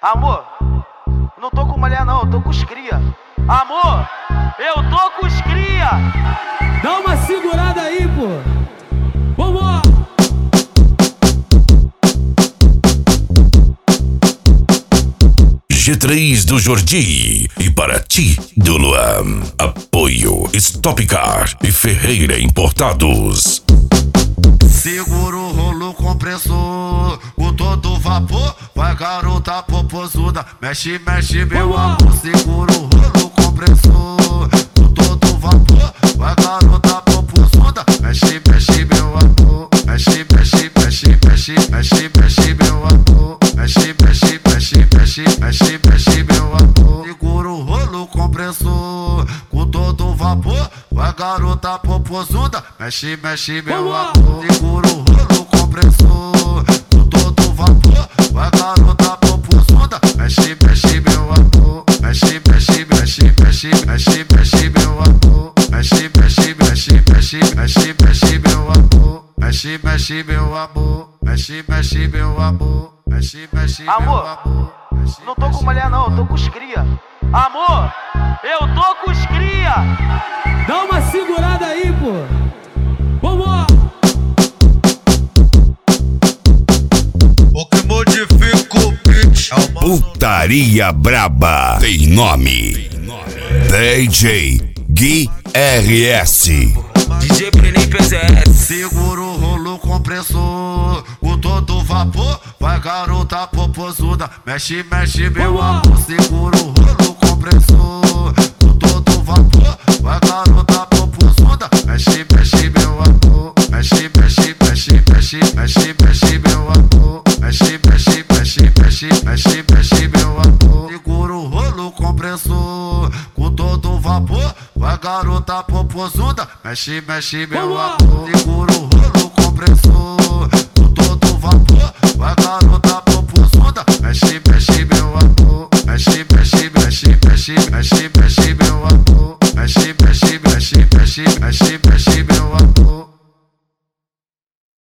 Amor, não tô com mulher não, eu tô com os cria. Amor, eu tô com os cria. Dá uma segurada aí, pô. Vamos! G3 do Jordi e para ti do Luan. Apoio Stop Car e Ferreira Importados. Segura o rolo compressor, com todo vapor, vai garota popozuda, mexe, mexe meu amor. Segura o rolo compressor, com todo vapor, vai garota popozuda, mexe, mexe meu amor. Mexe, mexe, mexe, mexe, mexe, mexe meu amor. Mexe, mexe, mexe, mexe, mexe, mexe meu amor. Segura o rolo compressor, com todo vapor, vai garota popozuda, mexe, mexe meu amor. Segura o rolo compressor, com todo vapor, vai garota popozuda, mexe, mexe meu amor. Mexe, mexe, mexe, mexe, mexe, mexe meu amor. Mexe, mexe, mexe, mexe, mexe, mexe meu amor. Mexe, mexe meu amor. Mexe, mexe meu amor. Mexe, mexe meu amor. Não tô com mulher não, eu tô com os cria. Amor, eu tô com os cria. Dá uma segurada aí, pô. Vamos! O que modifica o beat é uma Putaria Braba tem nome. DJ Gui RS. DJ Brenin PZS. Segura o rolo compressor, com todo vapor, vai garota popozuda, mexe, mexe meu amor. Segura o rolo compressor, com todo vapor, vai garota popozuda, mexe, mexe meu amor. Mexe, mexe, mexe, mexe, mexe, mexe meu amor. Mexe, mexe, mexe, mexe, mexe, mexe meu amor. Segura o rolo compressor, com todo vapor, vai garota popozuda, mexe, mexe meu amor. Segura o rolo compressor, com todo vapor, vai garota popozuda, mexe, mexe meu amor. Mexe, mexe, mexe, mexe, mexe, mexe meu amor. Mexe, mexe, mexe, mexe, mexe, mexe